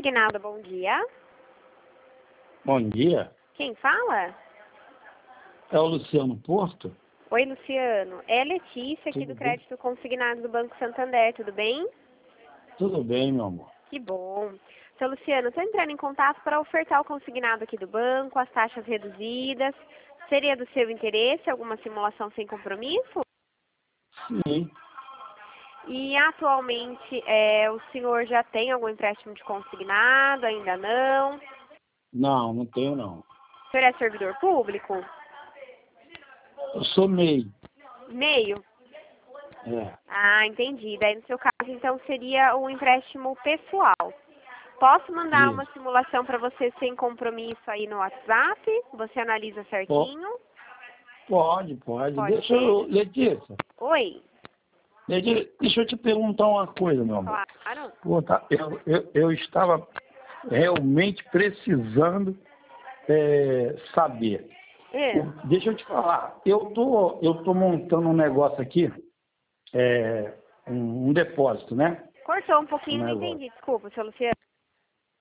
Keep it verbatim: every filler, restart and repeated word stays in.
Consignado, bom dia. Bom dia, Quem fala? é o Luciano Porto? Oi, Luciano. É Letícia aqui Tudo do bem? Crédito Consignado do Banco Santander, tudo bem? Tudo bem, meu amor. Que bom. Seu Luciano, estou entrando em contato para ofertar o consignado aqui do banco, as taxas reduzidas. Seria do seu interesse alguma simulação sem compromisso? Sim, E atualmente é, o senhor já tem algum empréstimo de consignado? Ainda não? não, não tenho não. O senhor é servidor público? Eu sou MEI. Meio? É, Ah, entendi. Daí no seu caso, então, seria um empréstimo pessoal. Posso mandar uma isso. simulação para você sem compromisso aí no WhatsApp? Você analisa Po- certinho? Pode, pode. Pode Deixa ser? eu, Letícia, Oi? Letícia, deixa eu te perguntar uma coisa, meu amor. Claro. Pô, tá, eu, eu, eu estava realmente precisando é, saber. É. O- Deixa eu te falar, eu tô, eu tô montando um negócio aqui, é, um, um depósito, né? Cortou um Um pouquinho, não negócio. entendi. Desculpa, seu Luciano.